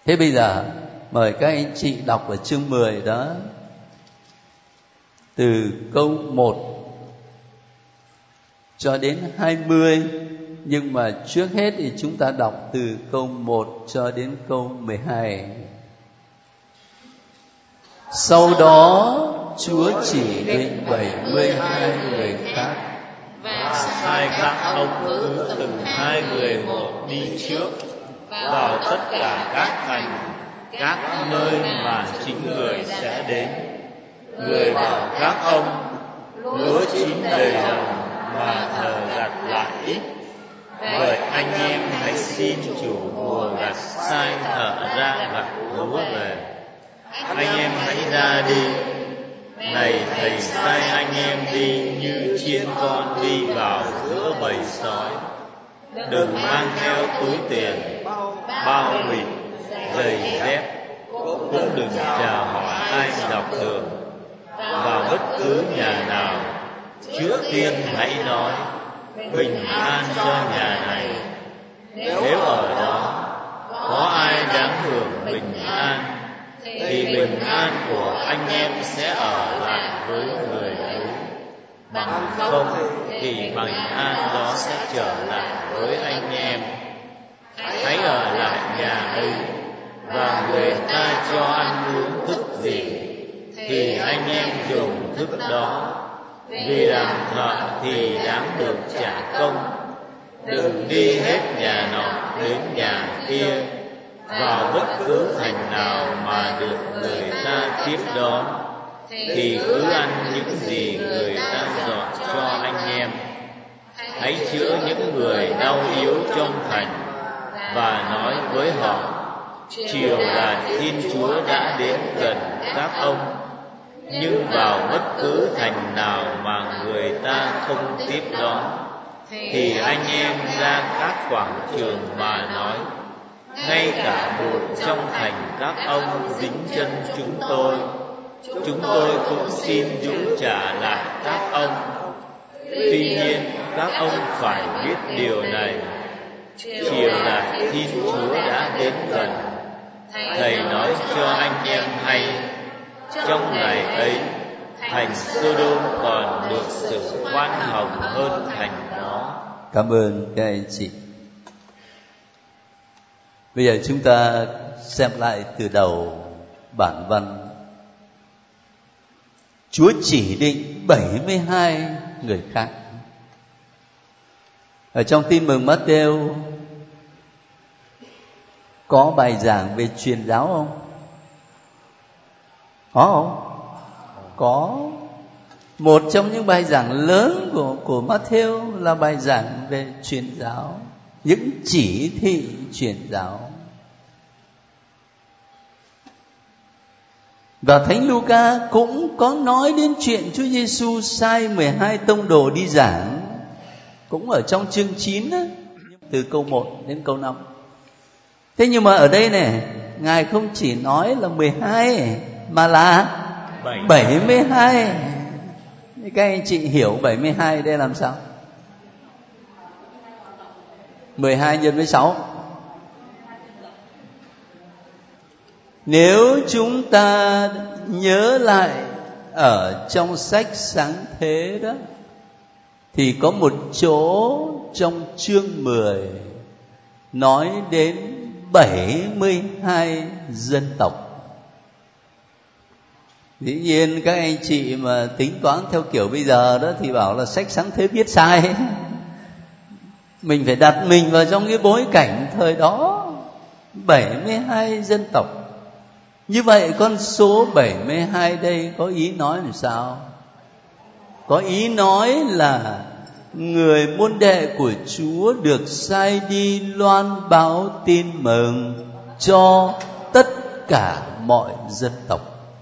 Thế bây giờ mời các anh chị đọc ở chương 10 đó, từ câu 1 cho đến 20. Nhưng mà trước hết thì chúng ta đọc từ câu 1 cho đến câu 12. Sau đó Chúa chỉ định 72 người khác và sai các ông cứ từng 2 người một đi trước vào tất cả các thành, các nơi mà chính người sẽ đến. Người bảo các ông: lúa chín đầy đồng mà thợ gặt lại ít. Vậy anh em hãy xin chủ mùa gặt sai thợ ra gặt lúa về. Anh em hãy ra đi. Này, thầy sai anh em đi như chiên con đi vào giữa bầy sói. Đừng mang theo túi tiền, bao bì, giày dép, cũng đừng chào hỏi ai dọc đường. Vào bất cứ nhà nào, trước tiên hãy nói: bình an cho nhà này. Nếu ở đó có ai đáng hưởng bình an, thì bình an của anh em sẽ ở lại với người ấy. Bằng không thì bình an đó sẽ trở lại với anh em. Hãy ở lại nhà ấy, và người ta cho ăn uống thức gì thì anh em dùng thức đó. Vì làm thợ thì đáng được trả công. Đừng đi hết nhà nọ đến nhà kia. Vào bất cứ thành nào mà được người ta tiếp đón thì cứ ăn những gì người ta dọn cho anh em. Hãy chữa những người đau yếu trong thành, và nói với họ: chiều là Thiên Chúa đã đến gần các ông. Nhưng vào bất cứ thành nào mà người ta không tiếp đón thì anh em ra các quảng trường mà nói: ngay cả một trong thành các ông dính chân chúng tôi cũng xin dũng trả lại các ông. Tuy nhiên các ông phải biết điều này: chiều là Thiên Chúa đã đến gần. Thầy nói cho anh em hay, trong ngày ấy thành Sodom còn được sự khoan hồng hơn thành đó. Cảm ơn các anh chị. Bây giờ chúng ta xem lại từ đầu bản văn. Chúa chỉ định 72 người khác. Ở trong Tin mừng Matthew có bài giảng về truyền giáo không? Có không? Có. Một trong những bài giảng lớn của Matthew là bài giảng về truyền giáo, những chỉ thị truyền giáo. Và Thánh Luca cũng có nói đến chuyện Chúa Giêsu sai 12 tông đồ đi giảng, cũng ở trong chương 9 đó, từ câu 1 đến câu 5. Thế nhưng mà ở đây này, Ngài không chỉ nói là 12 mà là 72. Các anh chị hiểu 72 đây làm sao? 12 nhân với 6. Nếu chúng ta nhớ lại ở trong sách Sáng Thế đó, thì có một chỗ trong chương 10 nói đến 72 dân tộc. Dĩ nhiên các anh chị mà tính toán theo kiểu bây giờ đó thì bảo là sách Sáng Thế viết sai. Mình phải đặt mình vào trong cái bối cảnh thời đó. 72 dân tộc. Như vậy con số 72 đây có ý nói làm sao? Có ý nói là người môn đệ của Chúa được sai đi loan báo tin mừng cho tất cả mọi dân tộc.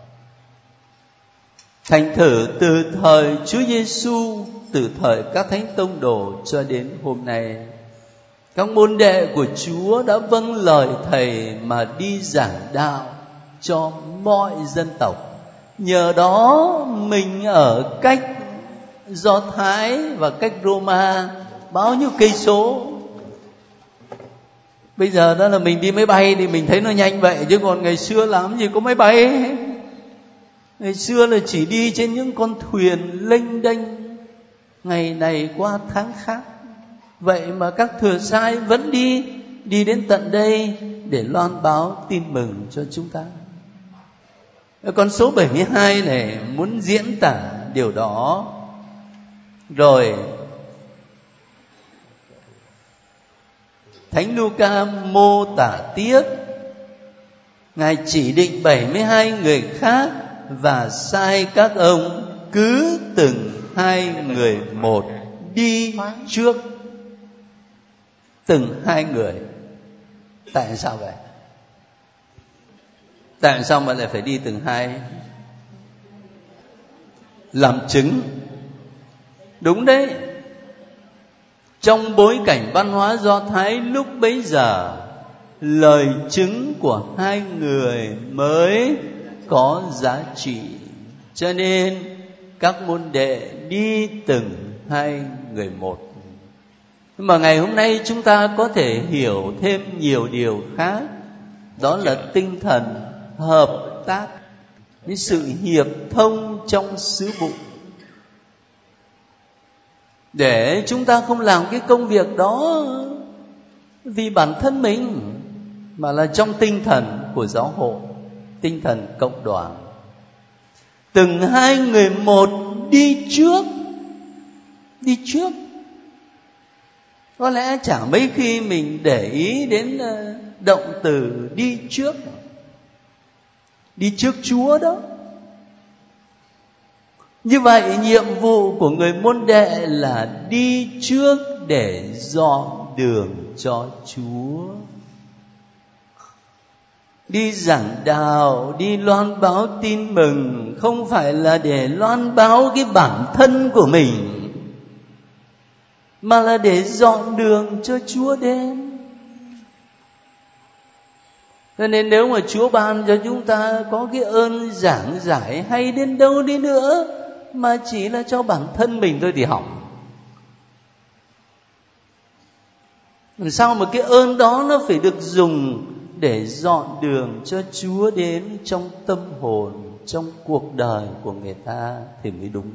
Thành thử từ thời Chúa Giêsu, từ thời các thánh tông đồ cho đến hôm nay, các môn đệ của Chúa đã vâng lời Thầy mà đi giảng đạo cho mọi dân tộc. Nhờ đó mình ở cách Do Thái và cách Roma bao nhiêu cây số, Bây giờ đó là mình đi máy bay thì mình thấy nó nhanh vậy, chứ còn ngày xưa làm gì có máy bay. Ngày xưa là chỉ đi trên những con thuyền lênh đênh, ngày này qua tháng khác. Vậy mà các thừa sai vẫn đi đến tận đây để loan báo tin mừng cho chúng ta. Con số 72 này muốn diễn tả điều đó. Rồi Thánh Luca mô tả tiếp, Ngài chỉ định 72 người khác và sai các ông cứ từng 2 người một đi trước. Từng 2 người. Tại sao vậy? Tại sao mà lại phải đi từng 2? Làm chứng. Đúng đấy. Trong bối cảnh văn hóa Do Thái lúc bấy giờ, lời chứng của 2 người mới có giá trị. Cho nên các môn đệ đi từng 2 người một. Nhưng mà ngày hôm nay chúng ta có thể hiểu thêm nhiều điều khác. Đó là tinh thần hợp tác, với sự hiệp thông trong sứ vụ. Để chúng ta không làm cái công việc đó vì bản thân mình, mà là trong tinh thần của giáo hội, tinh thần cộng đoàn. Từng 2 người một đi trước. Đi trước. Có lẽ chả mấy khi mình để ý đến động từ đi trước. Đi trước Chúa đó. Như vậy nhiệm vụ của người môn đệ là đi trước để dọn đường cho Chúa. Đi giảng đạo, đi loan báo tin mừng, không phải là để loan báo cái bản thân của mình, mà là để dọn đường cho Chúa đến. Cho nên nếu mà Chúa ban cho chúng ta có cái ơn giảng giải hay đến đâu đi nữa, mà chỉ là cho bản thân mình thôi thì hỏng. Làm sao mà cái ơn đó nó phải được dùng để dọn đường cho Chúa đến trong tâm hồn, trong cuộc đời của người ta thì mới đúng.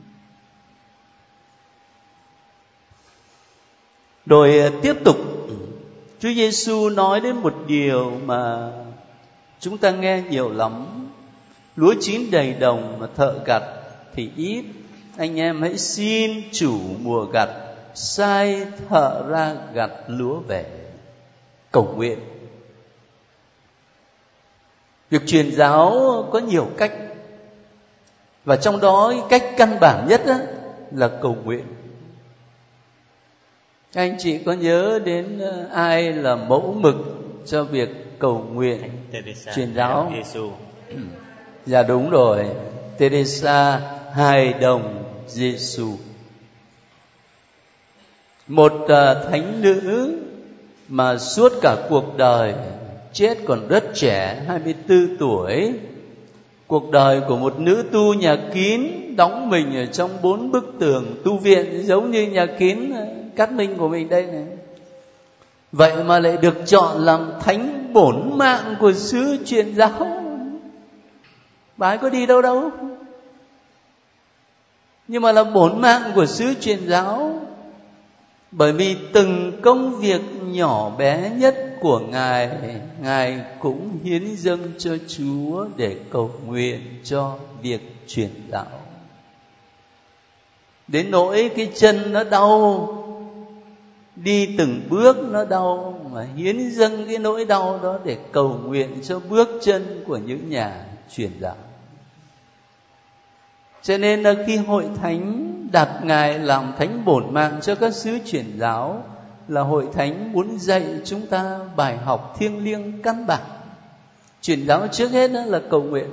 Rồi tiếp tục, Chúa Giêsu nói đến một điều mà chúng ta nghe nhiều lắm. Lúa chín đầy đồng mà thợ gặt thì ít. Anh em hãy xin chủ mùa gặt sai thợ ra gặt lúa về. Cầu nguyện. Việc truyền giáo có nhiều cách, và trong đó cách căn bản nhất là cầu nguyện. Anh chị có nhớ đến ai là mẫu mực cho việc cầu nguyện truyền giáo? Dạ đúng rồi, Teresa hài đồng Giêsu. Một thánh nữ mà suốt cả cuộc đời, chết còn rất trẻ, 24 tuổi. Cuộc đời của một nữ tu nhà kín, đóng mình ở trong 4 bức tường tu viện, giống như nhà kín Cát Minh của mình đây này. Vậy mà lại được chọn làm thánh bổn mạng của xứ truyền giáo. Bà ấy có đi đâu đâu, nhưng mà là bổn mạng của xứ truyền giáo. Bởi vì từng công việc nhỏ bé nhất của Ngài, Ngài cũng hiến dâng cho Chúa để cầu nguyện cho việc truyền giáo. Đến nỗi cái chân nó đau, đi từng bước nó đau, mà hiến dâng cái nỗi đau đó để cầu nguyện cho bước chân của những nhà truyền giáo. Cho nên là khi hội thánh đặt Ngài làm thánh bổn mạng cho các xứ truyền giáo, là hội thánh muốn dạy chúng ta bài học thiêng liêng căn bản. Truyền giáo trước hết là cầu nguyện.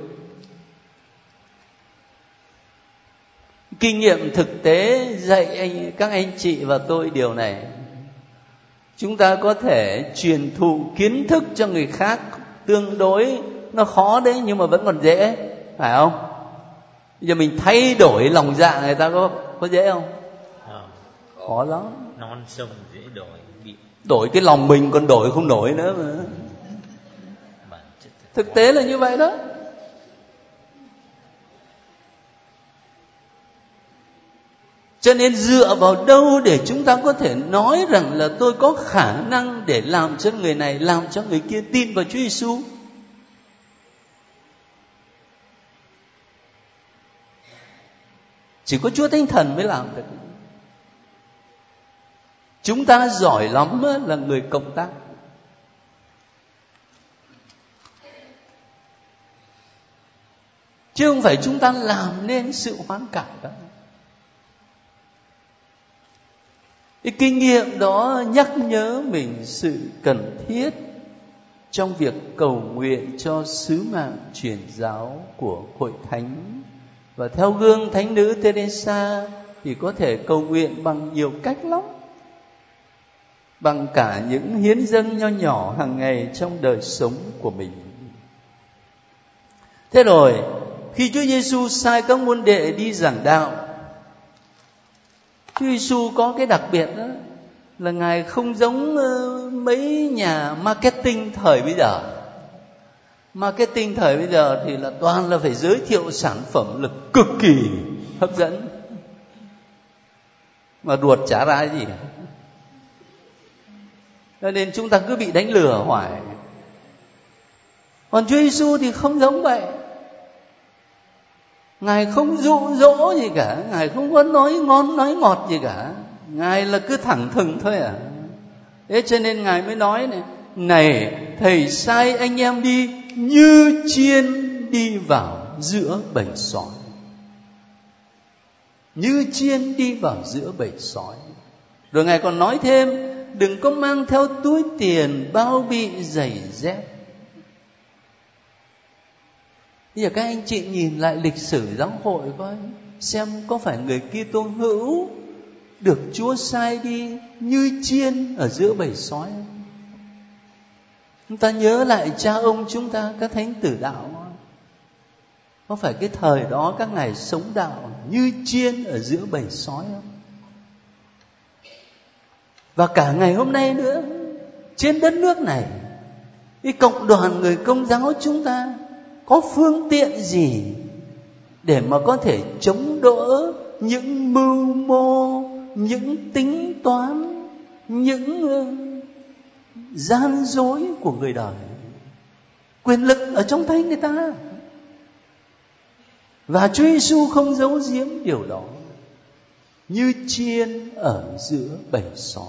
Kinh nghiệm thực tế dạy các anh chị và tôi điều này. Chúng ta có thể truyền thụ kiến thức cho người khác tương đối nó khó đấy, nhưng mà vẫn còn dễ, phải không? Bây giờ mình thay đổi lòng dạ người ta có dễ không? Khó lắm. Non sông dễ đổi. Đổi cái lòng mình còn đổi không nổi nữa mà. Thực tế là như vậy đó. Cho nên dựa vào đâu để chúng ta có thể nói rằng là tôi có khả năng để làm cho người này, làm cho người kia tin vào Chúa Giêsu? Chỉ có Chúa Thánh Thần mới làm được. Chúng ta giỏi lắm là người cộng tác. Chứ không phải chúng ta làm nên sự hoán cải đó. Cái kinh nghiệm đó nhắc nhớ mình sự cần thiết trong việc cầu nguyện cho sứ mạng truyền giáo của Hội Thánh. Và theo gương Thánh nữ Teresa thì có thể cầu nguyện bằng nhiều cách lắm. Bằng cả những hiến dâng nho nhỏ hàng ngày trong đời sống của mình. Thế rồi, khi Chúa Giêsu sai các môn đệ đi giảng đạo, Chúa Giêsu có cái đặc biệt đó là Ngài không giống mấy nhà marketing thời bây giờ. Marketing thời bây giờ thì là toàn là phải giới thiệu sản phẩm là cực kỳ hấp dẫn, mà ruột chả ra cái gì. Cho nên chúng ta cứ bị đánh lừa hoài. Còn Chúa Giêsu thì không giống vậy. Ngài không dụ dỗ gì cả, Ngài không có nói ngon nói ngọt gì cả. Ngài là cứ thẳng thừng thôi à. Thế cho nên Ngài mới nói này: này, thầy sai anh em đi như chiên đi vào giữa bầy sói. Như chiên đi vào giữa bầy sói. Rồi Ngài còn nói thêm: đừng có mang theo túi tiền, bao bị, giày dép. Bây giờ các anh chị nhìn lại lịch sử giáo hội coi, xem có phải người Kitô hữu được Chúa sai đi như chiên ở giữa bầy sói không? Chúng ta nhớ lại cha ông chúng ta, các thánh tử đạo, có phải cái thời đó các ngài sống đạo như chiên ở giữa bầy sói không? Và cả ngày hôm nay nữa, trên đất nước này, cái cộng đoàn người Công giáo chúng ta có phương tiện gì để mà có thể chống đỡ những mưu mô, những tính toán, những gian dối của người đời? Quyền lực ở trong tay người ta. Và Chúa Giêsu không giấu giếm điều đó. Như chiên ở giữa bầy sói.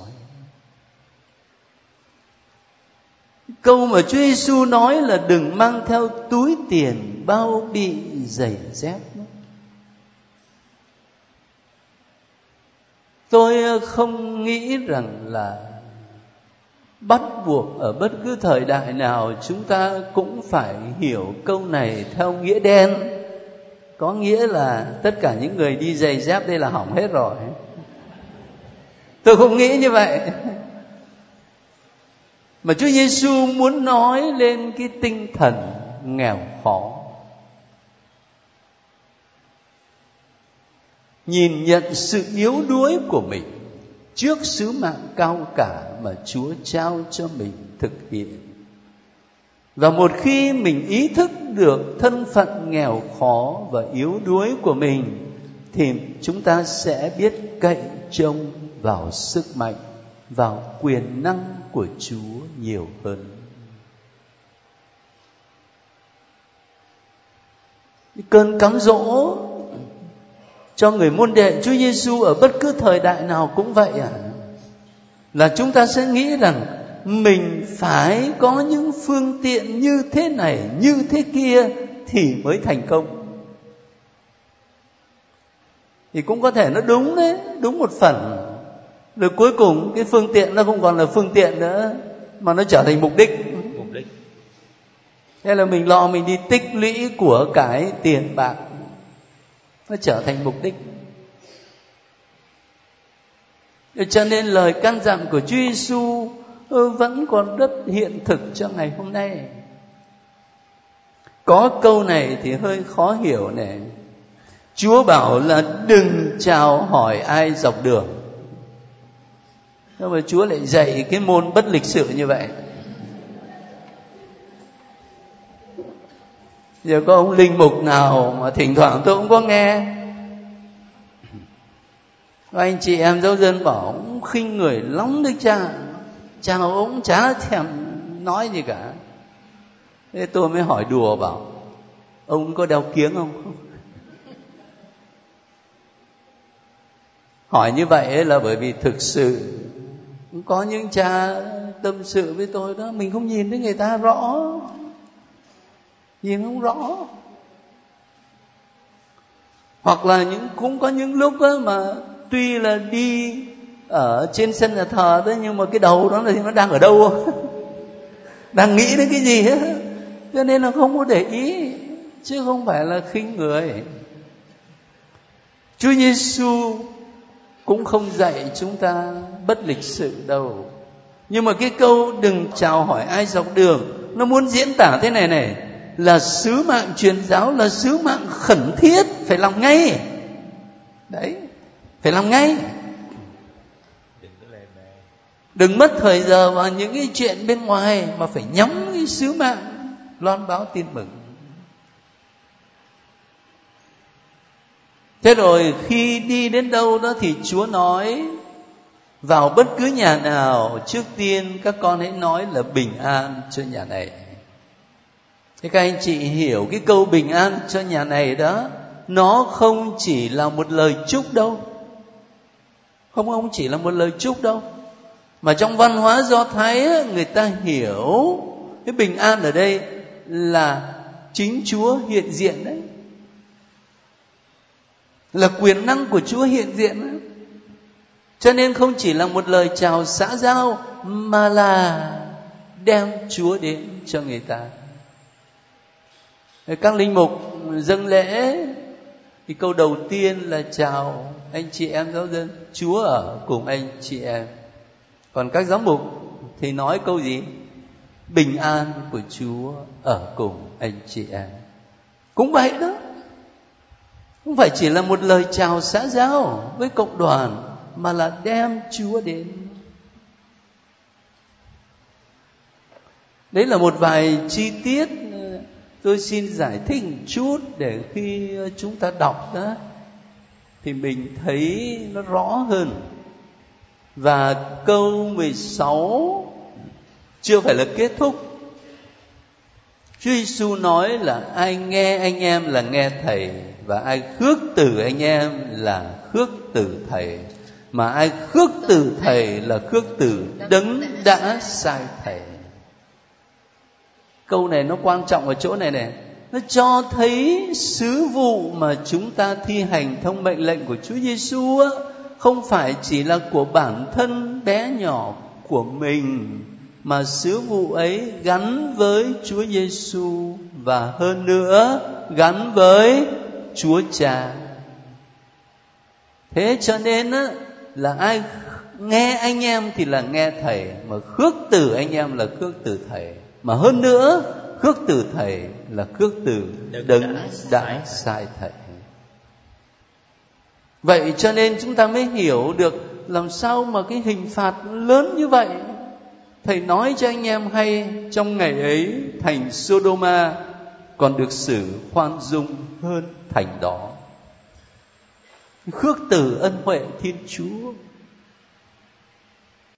Câu mà Chúa Giêsu nói là đừng mang theo túi tiền, bao bị, giày dép. Tôi không nghĩ rằng là bắt buộc ở bất cứ thời đại nào chúng ta cũng phải hiểu câu này theo nghĩa đen. Có nghĩa là tất cả những người đi giày dép đây là hỏng hết rồi. Tôi không nghĩ như vậy. Mà Chúa Giêsu muốn nói lên cái tinh thần nghèo khó, nhìn nhận sự yếu đuối của mình trước sứ mạng cao cả mà Chúa trao cho mình thực hiện. Và một khi mình ý thức được thân phận nghèo khó và yếu đuối của mình, thì chúng ta sẽ biết cậy trông vào sức mạnh, vào quyền năng của Chúa nhiều hơn. Cơn cám dỗ cho người môn đệ Chúa Giêsu ở bất cứ thời đại nào cũng vậy là chúng ta sẽ nghĩ rằng mình phải có những phương tiện như thế này, như thế kia thì mới thành công. Thì cũng có thể nó đúng đấy, đúng một phần. Rồi cuối cùng cái phương tiện nó không còn là phương tiện nữa, mà nó trở thành mục đích. Thế là mình lo mình đi tích lũy của cái tiền bạc, nó trở thành mục đích. Cho nên lời căn dặn của Chúa Giêsu vẫn còn rất hiện thực cho ngày hôm nay. Có câu này thì hơi khó hiểu này. Chúa bảo là đừng chào hỏi ai dọc đường. nhưng mà Chúa lại dạy cái môn bất lịch sự như vậy. Giờ có ông linh mục nào mà thỉnh thoảng tôi cũng có nghe anh chị em giáo dân bảo ông khinh người lắm đấy cha, chào ông chả thèm nói gì cả. Thế tôi mới hỏi đùa bảo ông có đeo kiếng không? Hỏi như vậy là bởi vì thực sự có những cha tâm sự với tôi đó, mình không nhìn thấy người ta rõ, nhìn không rõ. Hoặc là cũng có những lúc đó mà tuy là đi ở trên sân nhà thờ đó, nhưng mà cái đầu đó là nó đang ở đâu, đang nghĩ đến cái gì hết, cho nên là không có để ý, chứ không phải là khinh người. Chúa Giêsu cũng không dạy chúng ta bất lịch sự đâu. Nhưng mà cái câu đừng chào hỏi ai dọc đường, nó muốn diễn tả thế này này, là sứ mạng truyền giáo là sứ mạng khẩn thiết, phải làm ngay. Đấy, phải làm ngay. Đừng mất thời giờ vào những cái chuyện bên ngoài, mà phải nhắm cái sứ mạng loan báo tin mừng. Thế rồi khi đi đến đâu đó thì Chúa nói vào bất cứ nhà nào, trước tiên các con hãy nói là bình an cho nhà này. Thế các anh chị hiểu cái câu bình an cho nhà này đó, nó không chỉ là một lời chúc đâu. Không chỉ là một lời chúc đâu. Mà trong văn hóa Do Thái người ta hiểu cái bình an ở đây là chính Chúa hiện diện đấy, là quyền năng của Chúa hiện diện đấy. Cho nên không chỉ là một lời chào xã giao, mà là đem Chúa đến cho người ta. Các linh mục dâng lễ thì câu đầu tiên là chào anh chị em giáo dân, Chúa ở cùng anh chị em. Còn các giám mục thì nói câu gì? Bình an của Chúa ở cùng anh chị em. Cũng vậy đó, không phải chỉ là một lời chào xã giao với cộng đoàn, mà là đem Chúa đến. Đấy là một vài chi tiết tôi xin giải thích một chút, để khi chúng ta đọc đó thì mình thấy nó rõ hơn. Và câu 16 chưa phải là kết thúc. Chúa Giêsu nói là ai nghe anh em là nghe Thầy, và ai khước từ anh em là khước từ Thầy, mà ai khước từ Thầy là khước từ Đấng đã sai Thầy. Câu này nó quan trọng ở chỗ này này, nó cho thấy sứ vụ mà chúng ta thi hành theo mệnh lệnh của Chúa Giêsu không phải chỉ là của bản thân bé nhỏ của mình, mà sứ vụ ấy gắn với Chúa Giêsu, và hơn nữa gắn với Chúa Cha. Thế cho nên là ai nghe anh em thì là nghe Thầy, mà khước từ anh em là khước từ Thầy, mà hơn nữa khước từ Thầy là khước từ Đấng đã sai Thầy. Vậy cho nên chúng ta mới hiểu được làm sao mà cái hình phạt lớn như vậy. Thầy nói cho anh em hay, trong ngày ấy thành Sodoma còn được xử khoan dung hơn thành đó. Khước từ ân huệ Thiên Chúa.